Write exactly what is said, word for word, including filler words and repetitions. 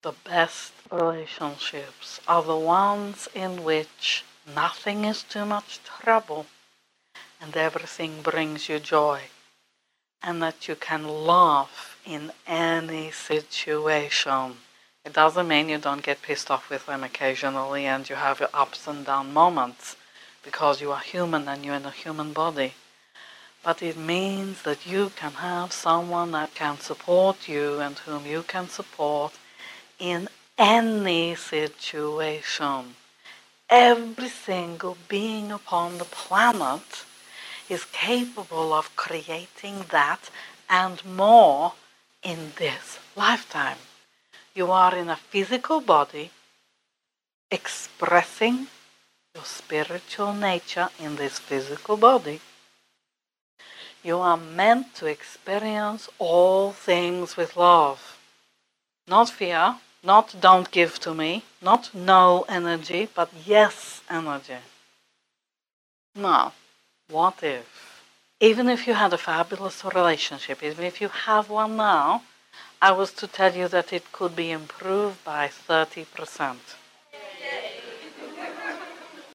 The best relationships are the ones in which nothing is too much trouble and everything brings you joy, and that you can laugh in any situation. It doesn't mean you don't get pissed off with them occasionally and you have your ups and down moments, because you are human and you're in a human body. But it means that you can have someone that can support you and whom you can support in any situation. Every single being upon the planet is capable of creating that and more in this lifetime. You are in a physical body expressing your spiritual nature in this physical body. You are meant to experience all things with love. Not fear, not don't give to me, not no energy, but yes energy. Now, what if, even if you had a fabulous relationship, even if you have one now, I was to tell you that it could be improved by thirty percent.